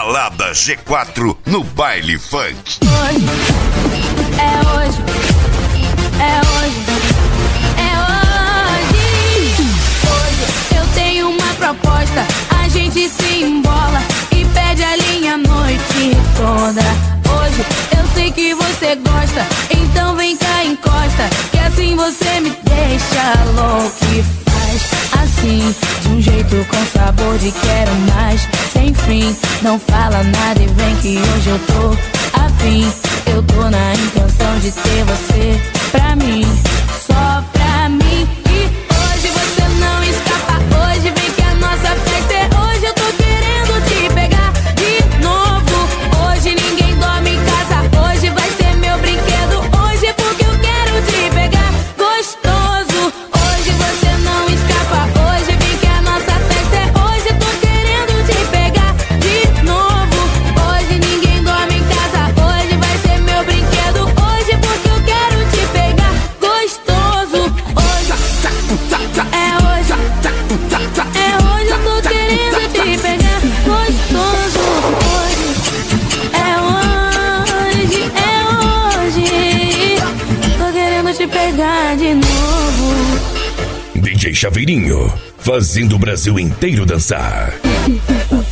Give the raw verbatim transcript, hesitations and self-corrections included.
Balada G quatro no Baile Funk. Hoje, é hoje, é hoje, é hoje. Hoje eu tenho uma proposta, a gente se embola e pede a linha a noite toda. Hoje eu sei que você gosta, então vem cá, encosta, que assim você me deixa louco e faz assim, de um jeito com sabor de quero mais, sem fim. Não fala nada e vem que hoje eu tô afim. Eu tô na intenção de ter você pra mim, só pra mim. E hoje você não escapa, hoje vem que a nossa festa é hoje. Eu tô querendo te pegar de novo. Hoje ninguém dorme em casa, hoje vai ser meu brinquedo. Hoje é porque eu quero te pegar gostoso. Hoje você não escapa, hoje vem que a nossa festa é hoje. Eu tô querendo te pegar de novo. Hoje ninguém dorme em casa, hoje vai ser meu brinquedo. Hoje é porque eu quero te pegar gostoso. Hoje é hoje, é hoje eu tô querendo te pegar gostoso. Hoje é hoje, é hoje, tô querendo te pegar de novo. D J Chaveirinho, fazendo o Brasil inteiro dançar.